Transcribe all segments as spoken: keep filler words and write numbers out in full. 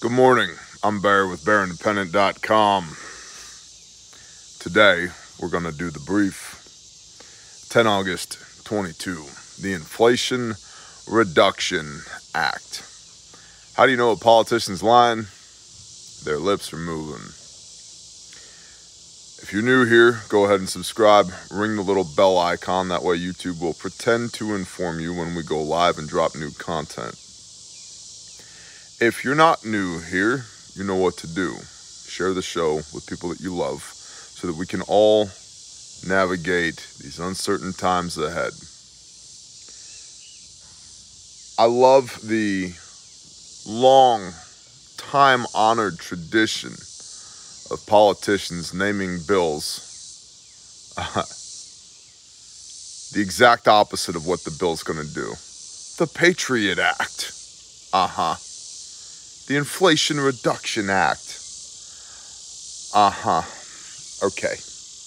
Good morning. I'm Bear with Bear Independent dot com. Today, we're going to do the brief. ten August twenty-two, the Inflation Reduction Act. How do you know a politician's lying? Their lips are moving. If you're new here, go ahead and subscribe. Ring the little bell icon. That way YouTube will pretend to inform you when we go live and drop new content. If you're not new here, you know what to do. Share the show with people that you love so that we can all navigate these uncertain times ahead. I love the long, time-honored tradition of politicians naming bills the exact opposite of what the bill's going to do. The Patriot Act. Uh-huh. The Inflation Reduction Act. Uh-huh. Okay.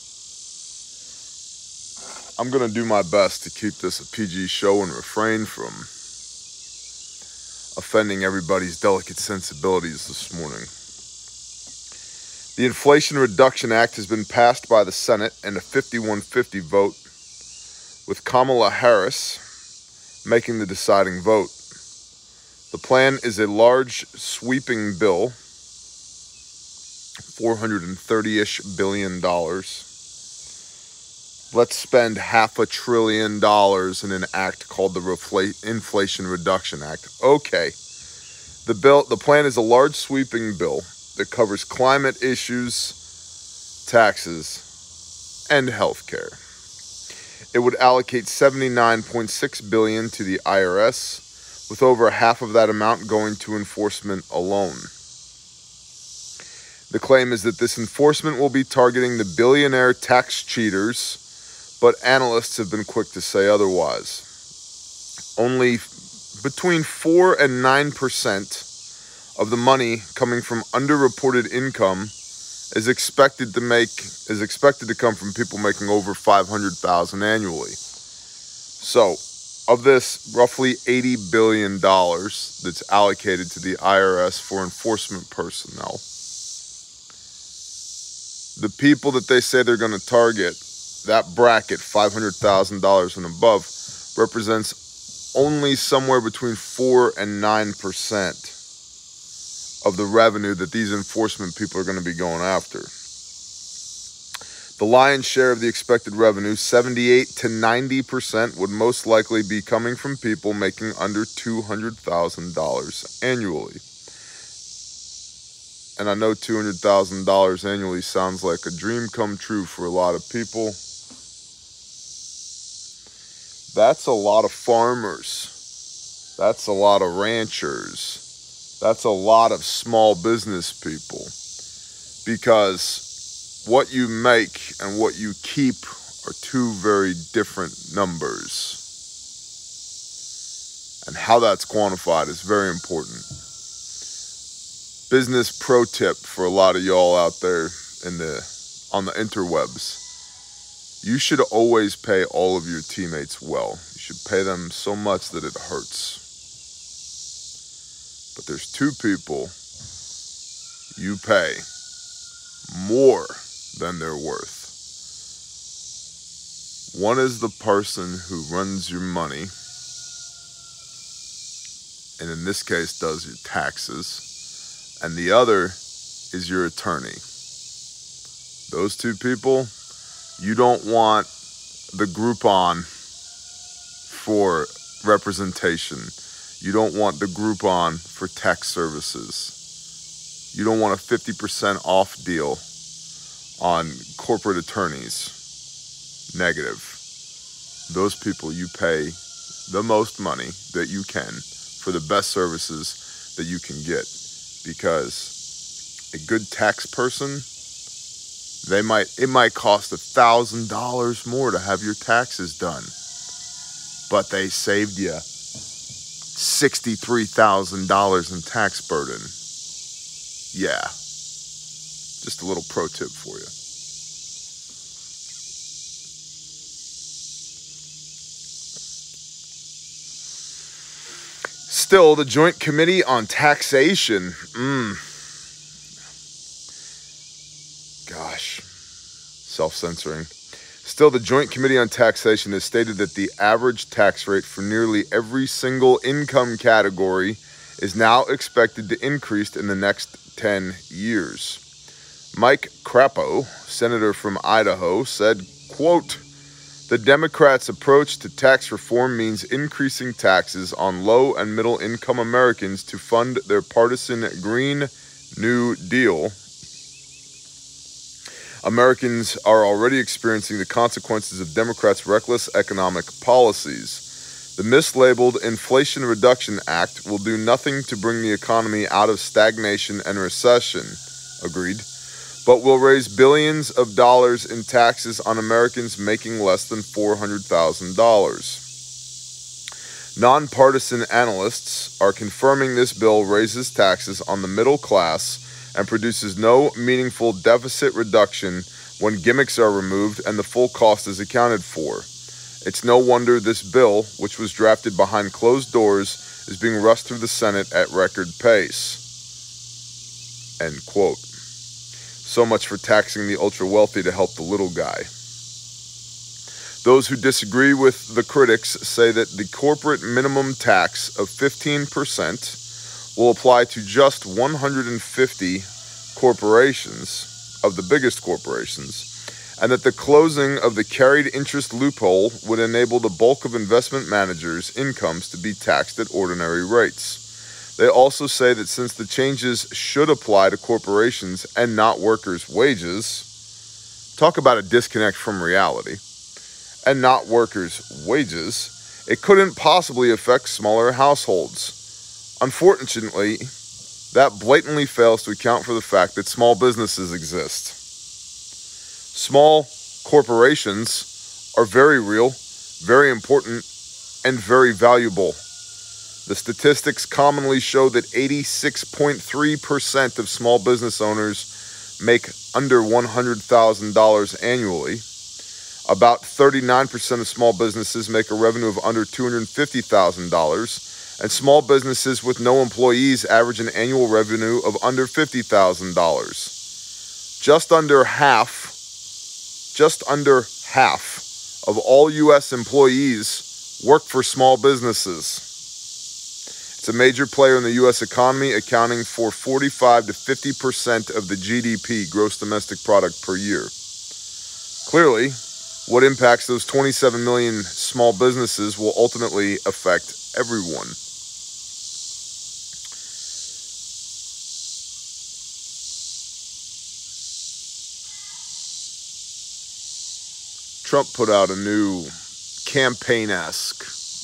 I'm going to do my best to keep this a P G show and refrain from offending everybody's delicate sensibilities this morning. The Inflation Reduction Act has been passed by the Senate in a fifty-one fifty vote, with Kamala Harris making the deciding vote. The plan is a large, sweeping bill, four hundred thirty-ish billion dollars. Let's spend half a trillion dollars in an act called the Refla- Inflation Reduction Act. Okay. The bill, the plan is a large, sweeping bill that covers climate issues, taxes, and health care. It would allocate seventy-nine point six billion dollars to the I R S, with over half of that amount going to enforcement alone. The claim is that this enforcement will be targeting the billionaire tax cheaters, but analysts have been quick to say otherwise. Only between four and nine percent of the money coming from underreported income is expected to make is expected to come from people making over five hundred thousand dollars annually. So, of this, roughly eighty billion dollars that's allocated to the I R S for enforcement personnel. The people that they say they're going to target, that bracket, five hundred thousand dollars and above, represents only somewhere between four and nine percent of the revenue that these enforcement people are going to be going after. The lion's share of the expected revenue, seventy-eight to ninety percent, would most likely be coming from people making under two hundred thousand dollars annually. And I know two hundred thousand dollars annually sounds like a dream come true for a lot of people. That's a lot of farmers. That's a lot of ranchers. That's a lot of small business people. Because what you make and what you keep are two very different numbers. And how that's quantified is very important. Business pro tip for a lot of y'all out there in the on the interwebs. You should always pay all of your teammates well. You should pay them so much that it hurts. But there's two people you pay more than they're worth. One is the person who runs your money, and in this case does your taxes, and the other is your attorney. Those two people, you don't want the Groupon for representation. You don't want the Groupon for tax services. You don't want a fifty percent off deal on corporate attorneys. Negative. Those people you pay the most money that you can for the best services that you can get. Because a good tax person, they might it might cost a thousand dollars more to have your taxes done. But they saved you sixty-three thousand dollars in tax burden. Yeah. Just a little pro tip for you. Still, the Joint Committee on Taxation, mm, gosh, self-censoring. Still, the Joint Committee on Taxation has stated that the average tax rate for nearly every single income category is now expected to increase in the next ten years. Mike Crapo, senator from Idaho, said, quote, "The Democrats' approach to tax reform means increasing taxes on low and middle income Americans to fund their partisan Green New Deal. Americans are already experiencing the consequences of Democrats' reckless economic policies. The mislabeled Inflation Reduction Act will do nothing to bring the economy out of stagnation and recession," agreed, "but will raise billions of dollars in taxes on Americans making less than four hundred thousand dollars. Nonpartisan analysts are confirming this bill raises taxes on the middle class and produces no meaningful deficit reduction when gimmicks are removed and the full cost is accounted for. It's no wonder this bill, which was drafted behind closed doors, is being rushed through the Senate at record pace." End quote. So much for taxing the ultra-wealthy to help the little guy. Those who disagree with the critics say that the corporate minimum tax of fifteen percent will apply to just one hundred fifty corporations, of the biggest corporations, and that the closing of the carried interest loophole would enable the bulk of investment managers' incomes to be taxed at ordinary rates. They also say that since the changes should apply to corporations and not workers' wages, talk about a disconnect from reality, and not workers' wages, it couldn't possibly affect smaller households. Unfortunately, that blatantly fails to account for the fact that small businesses exist. Small corporations are very real, very important, and very valuable. The statistics commonly show that eighty-six point three percent of small business owners make under one hundred thousand dollars annually. About thirty-nine percent of small businesses make a revenue of under two hundred fifty thousand dollars, and small businesses with no employees average an annual revenue of under fifty thousand dollars. Just under half, just under half of all U S employees work for small businesses. It's a major player in the U S economy, accounting for forty-five to fifty percent of the G D P, gross domestic product, per year. Clearly, what impacts those twenty-seven million small businesses will ultimately affect everyone. Trump put out a new campaign-esque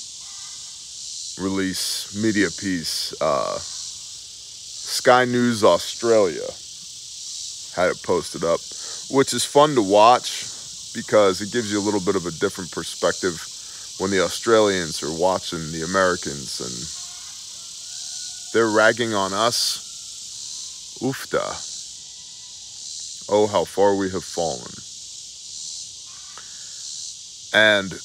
release, media piece. Uh, Sky News Australia had it posted up, which is fun to watch because it gives you a little bit of a different perspective when the Australians are watching the Americans and they're ragging on us. Oofda. Oh, how far we have fallen. And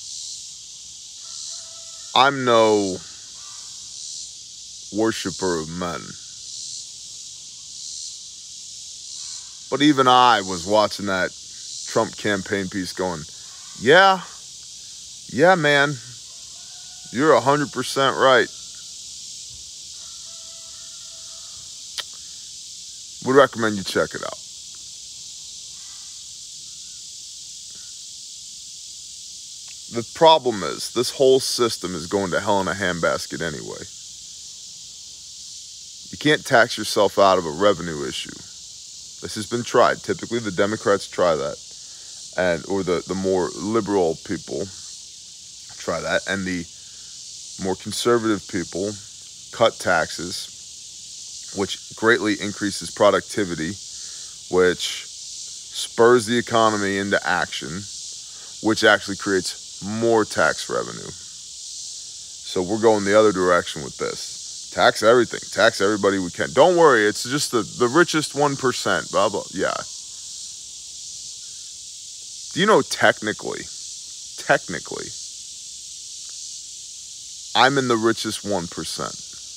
I'm no worshiper of men, but even I was watching that Trump campaign piece going, yeah, yeah, man, you're one hundred percent right. Would recommend you check it out. The problem is, this whole system is going to hell in a handbasket anyway. You can't tax yourself out of a revenue issue. This has been tried. Typically, the Democrats try that, and or the, the more liberal people try that, and the more conservative people cut taxes, which greatly increases productivity, which spurs the economy into action, which actually creates more tax revenue. So we're going the other direction with this. Tax everything. Tax everybody we can. Don't worry, it's just the, the richest one percent, blah, blah. Yeah. Do you know technically, technically, I'm in the richest one percent.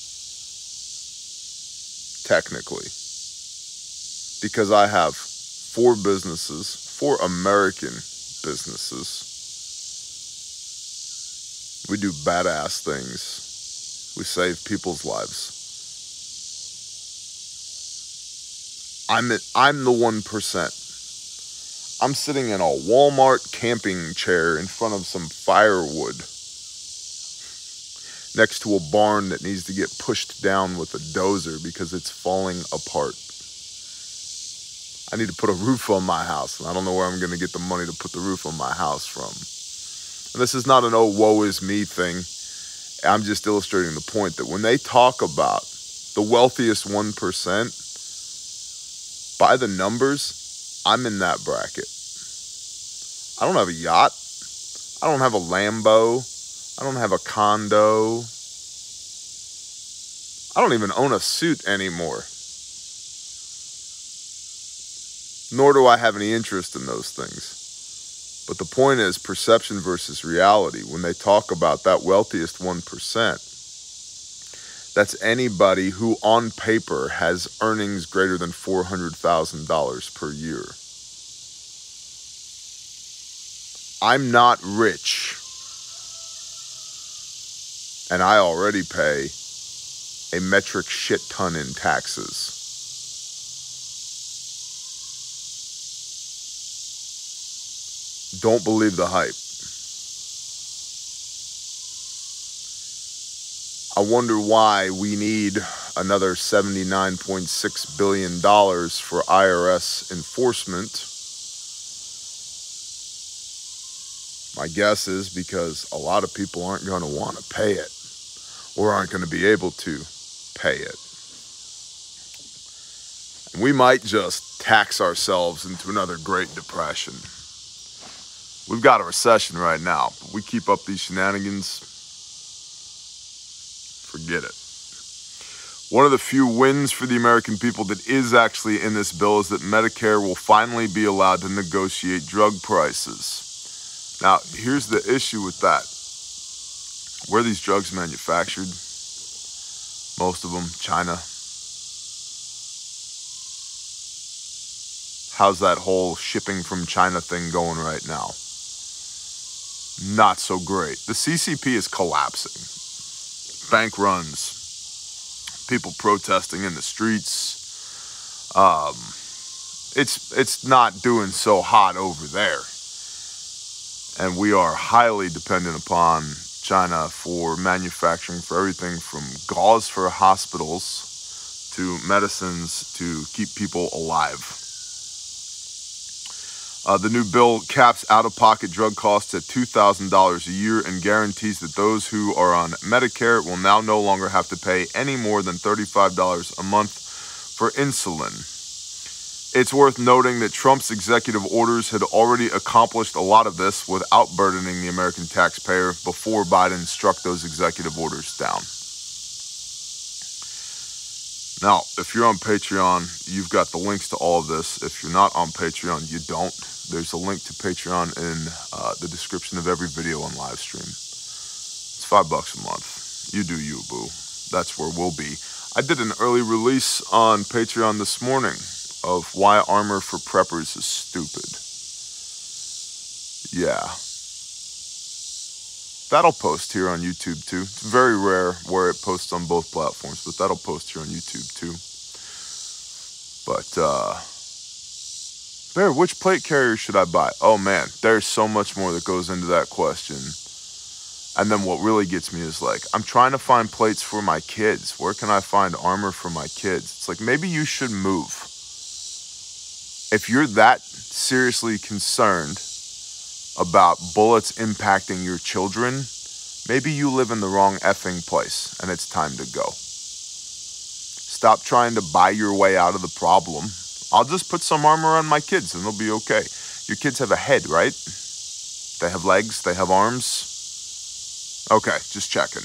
technically, because I have four businesses, four American businesses. We do badass things. We save people's lives. I'm at, I'm the one percent. I'm sitting in a Walmart camping chair in front of some firewood next to a barn that needs to get pushed down with a dozer because it's falling apart. I need to put a roof on my house, and I don't know where I'm going to get the money to put the roof on my house from. And this is not an oh, woe is me thing. I'm just illustrating the point that when they talk about the wealthiest one percent, by the numbers, I'm in that bracket. I don't have a yacht. I don't have a Lambo. I don't have a condo. I don't even own a suit anymore. Nor do I have any interest in those things. But the point is perception versus reality. When they talk about that wealthiest one percent, that's anybody who on paper has earnings greater than four hundred thousand dollars per year. I'm not rich, and I already pay a metric shit ton in taxes. Don't believe the hype. I wonder why we need another seventy-nine point six billion dollars for I R S enforcement. My guess is because a lot of people aren't going to want to pay it or aren't going to be able to pay it. And we might just tax ourselves into another Great Depression. We've got a recession right now, but we keep up these shenanigans, forget it. One of the few wins for the American people that is actually in this bill is that Medicare will finally be allowed to negotiate drug prices. Now, here's the issue with that. Where are these drugs manufactured? Most of them, China. How's that whole shipping from China thing going right now? Not so great. The C C P is collapsing. Bank runs. People protesting in the streets. Um, it's it's not doing so hot over there. And we are highly dependent upon China for manufacturing for everything from gauze for hospitals to medicines to keep people alive. Uh, the new bill caps out-of-pocket drug costs at two thousand dollars a year and guarantees that those who are on Medicare will now no longer have to pay any more than thirty-five dollars a month for insulin. It's worth noting that Trump's executive orders had already accomplished a lot of this without burdening the American taxpayer before Biden struck those executive orders down. Now, if you're on Patreon, you've got the links to all of this. If you're not on Patreon, you don't. There's a link to Patreon in uh, the description of every video on live stream. It's five bucks a month. You do you, boo. That's where we'll be. I did an early release on Patreon this morning of why armor for preppers is stupid. Yeah. That'll post here on YouTube too. It's very rare where it posts on both platforms, but that'll post here on YouTube too. But, uh, Bear, which plate carrier should I buy? Oh man, there's so much more that goes into that question. And then what really gets me is like, I'm trying to find plates for my kids. Where can I find armor for my kids? It's like, maybe you should move. If you're that seriously concerned about bullets impacting your children, maybe you live in the wrong effing place and it's time to go. Stop trying to buy your way out of the problem. I'll just put some armor on my kids and they'll be okay. Your kids have a head, right? They have legs, they have arms. Okay, just checking.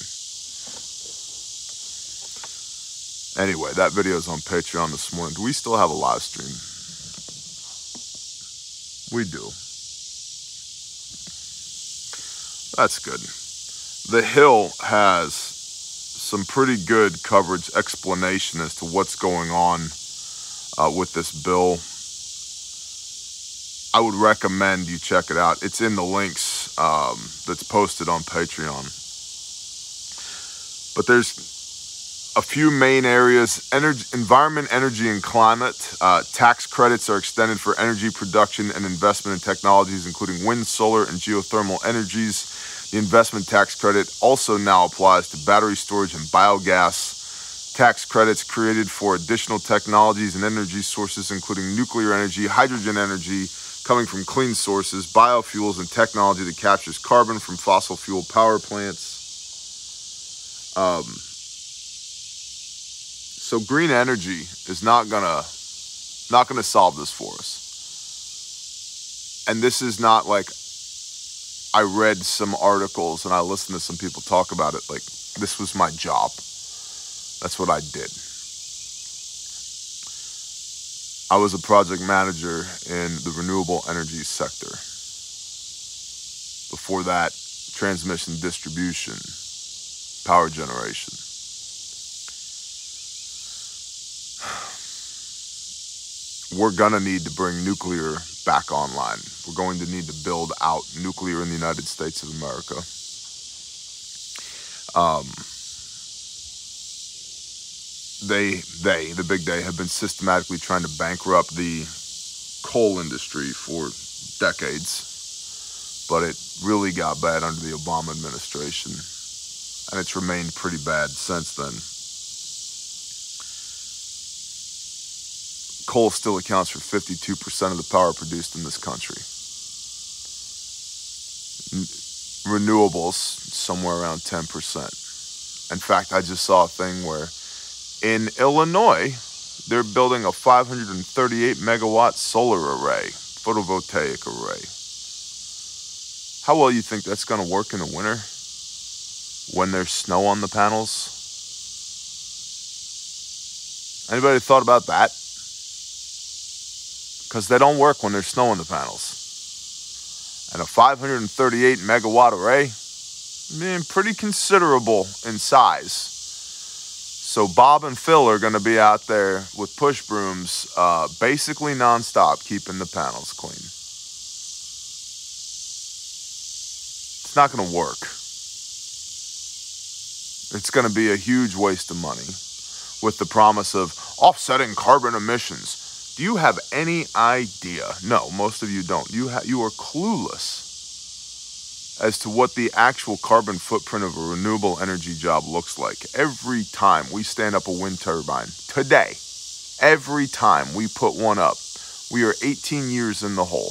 Anyway, that video is on Patreon this morning. Do we still have a live stream? We do. That's good. The Hill has some pretty good coverage explanation as to what's going on uh, with this bill. I would recommend you check it out. It's in the links um, that's posted on Patreon. But there's a few main areas: energy, environment, energy, and climate. Uh, tax credits are extended for energy production and investment in technologies, including wind, solar, and geothermal energies. The investment tax credit also now applies to battery storage and biogas. Tax credits created for additional technologies and energy sources, including nuclear energy, hydrogen energy, coming from clean sources, biofuels, and technology that captures carbon from fossil fuel power plants. Um, so green energy is not gonna not gonna solve this for us. And this is not like I read some articles and I listened to some people talk about it. Like, this was my job. That's what I did. I was a project manager in the renewable energy sector. Before that, transmission, distribution, power generation. We're gonna need to bring nuclear back online. We're going to need to build out nuclear in the United States of America. Um, they, they, the big they, have been systematically trying to bankrupt the coal industry for decades, but it really got bad under the Obama administration, and it's remained pretty bad since then. Coal still accounts for fifty-two percent of the power produced in this country. N- renewables, somewhere around ten percent. In fact, I just saw a thing where in Illinois, they're building a five hundred thirty-eight megawatt solar array, photovoltaic array. How well you think that's going to work in the winter when there's snow on the panels? Anybody thought about that? Because they don't work when there's snow on the panels. And a five hundred thirty-eight megawatt array, I mean, pretty considerable in size. So Bob and Phil are going to be out there with push brooms, uh, basically nonstop, keeping the panels clean. It's not going to work. It's going to be a huge waste of money with the promise of offsetting carbon emissions. Do you have any idea? No, most of you don't. You ha- you are clueless as to what the actual carbon footprint of a renewable energy job looks like. Every time we stand up a wind turbine, today, every time we put one up, we are eighteen years in the hole.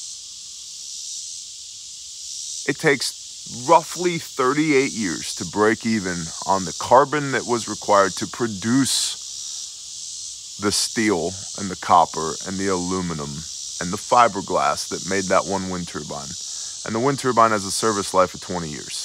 It takes roughly thirty-eight years to break even on the carbon that was required to produce the steel and the copper and the aluminum and the fiberglass that made that one wind turbine. And the wind turbine has a service life of twenty years.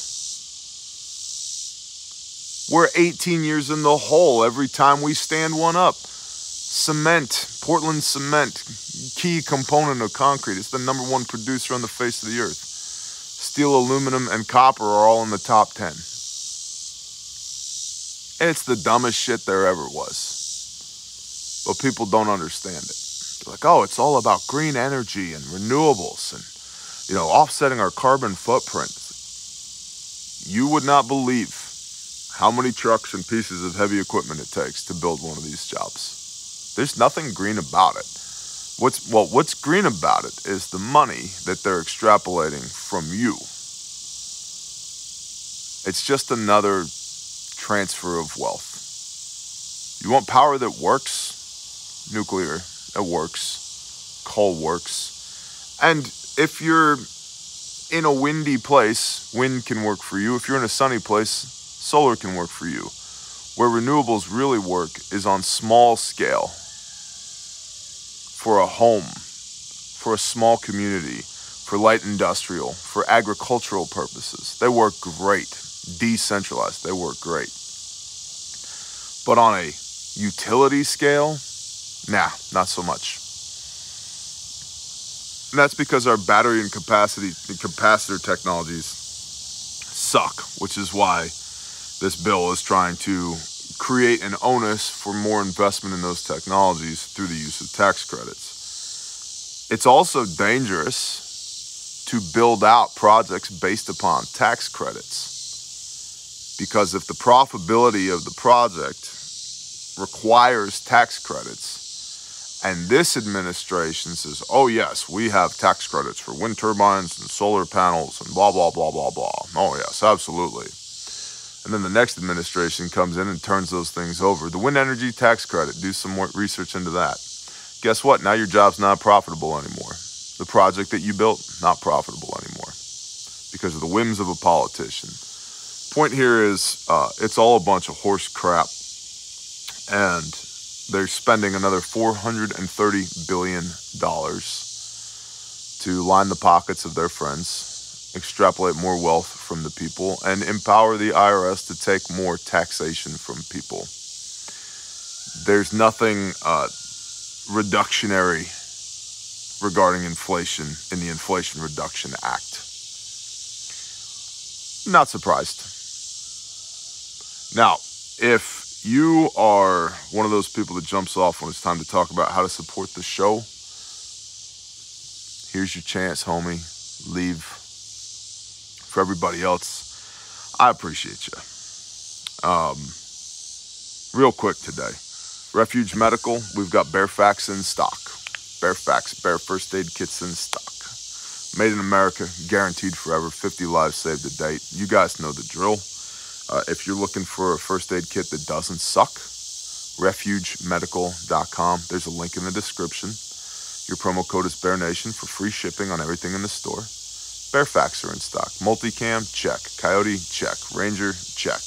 We're eighteen years in the hole every time we stand one up. Cement, Portland cement, key component of concrete. It's the number one producer on the face of the earth. Steel, aluminum, and copper are all in the top ten. It's the dumbest shit there ever was. But people don't understand it. They're like, oh, it's all about green energy and renewables and, you know, offsetting our carbon footprint. You would not believe how many trucks and pieces of heavy equipment it takes to build one of these jobs. There's nothing green about it. What's well, what's green about it is the money that they're extrapolating from you. It's just another transfer of wealth. You want power that works? Nuclear, it works. Coal works. And if you're in a windy place, wind can work for you. If you're in a sunny place, solar can work for you. Where renewables really work is on small scale. For a home, for a small community, for light industrial, for agricultural purposes. They work great. Decentralized, they work great. But on a utility scale, nah, not so much. And that's because our battery and capacity and capacitor technologies suck, which is why This bill is trying to create an onus for more investment in those technologies through the use of tax credits. It's also dangerous to build out projects based upon tax credits, because if the profitability of the project requires tax credits, and this administration says, oh yes, we have tax credits for wind turbines and solar panels and blah, blah, blah, blah, blah. Oh yes, absolutely. And then the next administration comes in and turns those things over. The wind energy tax credit, do some more research into that. Guess what? Now your job's not profitable anymore. The project that you built, not profitable anymore because of the whims of a politician. Point here is uh, it's all a bunch of horse crap, and they're spending another four hundred thirty billion dollars to line the pockets of their friends, extrapolate more wealth from the people, and empower the I R S to take more taxation from people. There's nothing uh, reductionary regarding inflation in the Inflation Reduction Act. Not surprised. Now, if you are one of those people that jumps off when it's time to talk about how to support the show, here's your chance, homie. Leave. For everybody else, I appreciate you. Um, real quick today, Refuge Medical, we've got Bearfax in stock. Bearfax, Bear First Aid Kits in stock. Made in America, guaranteed forever, fifty lives saved to date. You guys know the drill. Uh, if you're looking for a first aid kit that doesn't suck, refuge medical dot com. There's a link in the description. Your promo code is BearNation for free shipping on everything in the store. Bearfax are in stock. Multicam, check. Coyote, check. Ranger, check.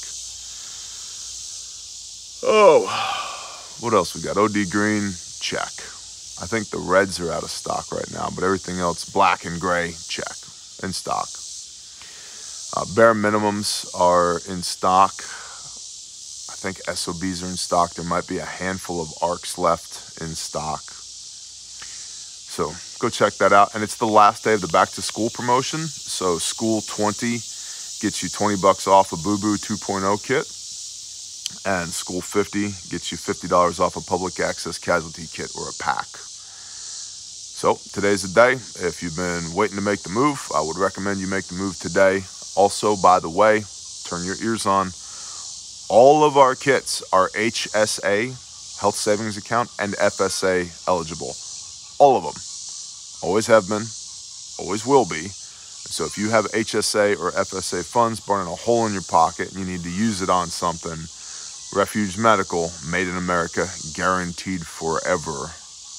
Oh, what else we got? O D Green, check. I think the reds are out of stock right now, but everything else, black and gray, check. In stock. Uh, bare minimums are in stock. I think S O Bs are in stock. There might be a handful of ARCs left in stock. So go check that out. And it's the last day of the back to school promotion. So School twenty gets you twenty bucks off a Boo Boo two point oh kit. And School fifty gets you fifty dollars off a public access casualty kit or a pack. So today's the day. If you've been waiting to make the move, I would recommend you make the move today. Also, by the way, turn your ears on. All of our kits are H S A, Health Savings Account, and F S A eligible. All of them. Always have been. Always will be. So if you have H S A or F S A funds burning a hole in your pocket and you need to use it on something, Refuge Medical, made in America, guaranteed forever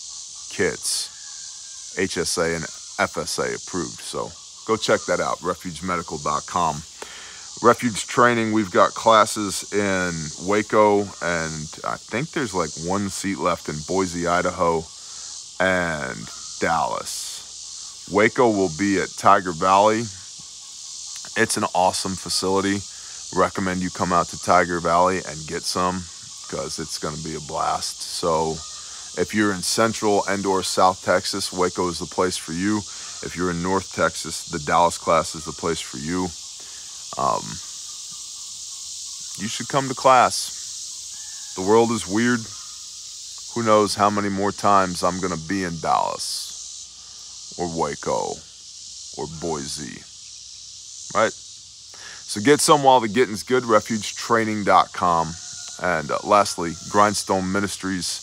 kits. H S A and F S A approved. So go check that out, refuge medical dot com. Refuge Training, we've got classes in Waco, and I think there's like one seat left in Boise, Idaho, and Dallas. Waco will be at Tiger Valley. It's an awesome facility. Recommend you come out to Tiger Valley and get some, because it's going to be a blast. So if you're in Central and or South Texas, Waco is the place for you. If you're in North Texas, the Dallas class is the place for you. Um, you should come to class. The world is weird. Who knows how many more times I'm going to be in Dallas or Waco or Boise, right? So get some while the getting's good, refuge training dot com. And uh, lastly, Grindstone Ministries.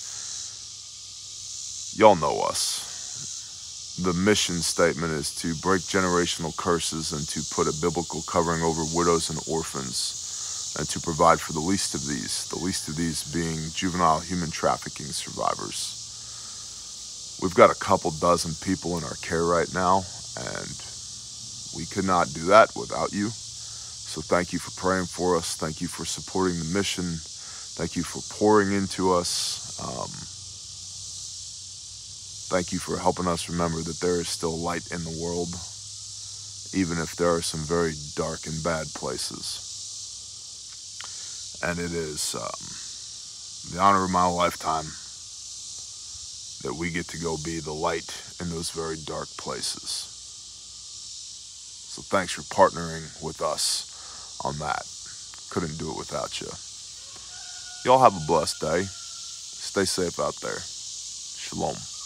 Y'all know us. The mission statement is to break generational curses and to put a biblical covering over widows and orphans, and to provide for the least of these, the least of these being juvenile human trafficking survivors. We've got a couple dozen people in our care right now, and we could not do that without you. So thank you for praying for us. Thank you for supporting the mission. Thank you for pouring into us. Um, Thank you for helping us remember that there is still light in the world, even if there are some very dark and bad places. And it is um, the honor of my lifetime that we get to go be the light in those very dark places. So thanks for partnering with us on that. couldn't do it without you. Y'all have a blessed day. Stay safe out there. Shalom.